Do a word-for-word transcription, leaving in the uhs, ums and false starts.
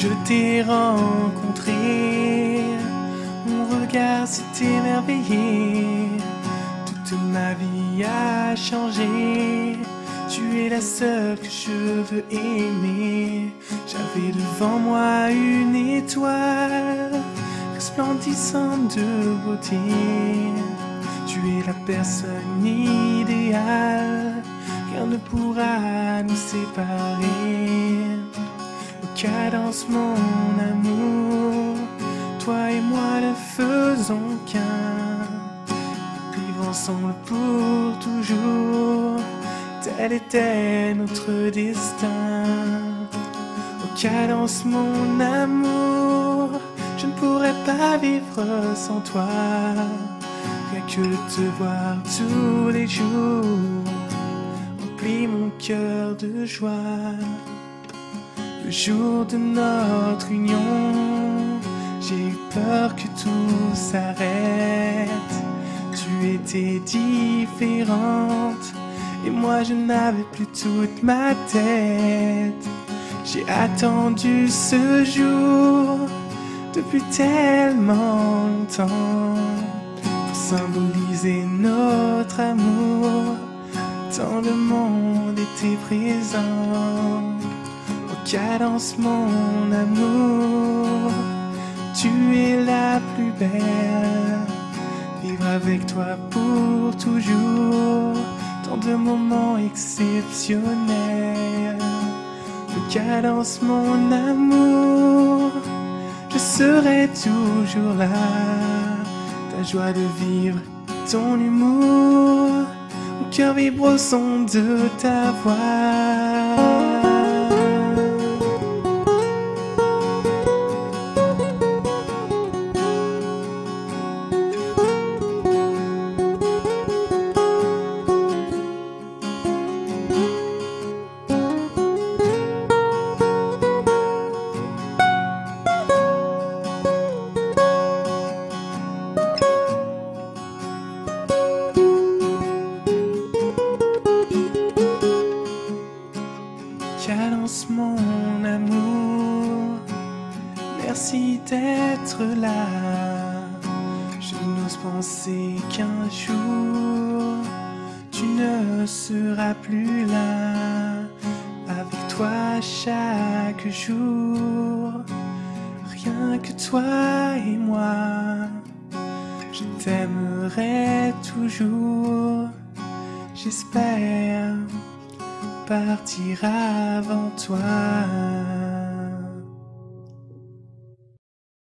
je t'ai rencontré, mon regard s'est émerveillé, toute ma vie a changé. Tu es la seule que je veux aimer. J'avais devant moi une étoile resplendissante de beauté. Tu es la personne idéale, rien ne pourra nous séparer. Au cadence mon amour, toi et moi ne faisons qu'un. Vivre ensemble pour toujours, tel était notre destin. Au cadence mon amour, je ne pourrais pas vivre sans toi. Rien que de te voir tous les jours remplit mon cœur de joie. Le jour de notre union, j'ai eu peur que tout s'arrête. Tu étais différente et moi je n'avais plus toute ma tête. J'ai attendu ce jour depuis tellement longtemps pour symboliser notre amour. Tant le monde était présent. Au cadence mon amour, tu es la plus belle. Vivre avec toi pour toujours, tant de moments exceptionnels. Au cadence mon amour, je serai toujours là. Ta joie de vivre, ton humour, mon cœur vibre au son de ta voix. Cadence mon amour, merci d'être là. Je n'ose penser qu'un jour tu ne seras plus là. Avec toi chaque jour, rien que toi et moi. Je t'aimerai toujours, j'espère partir avant toi.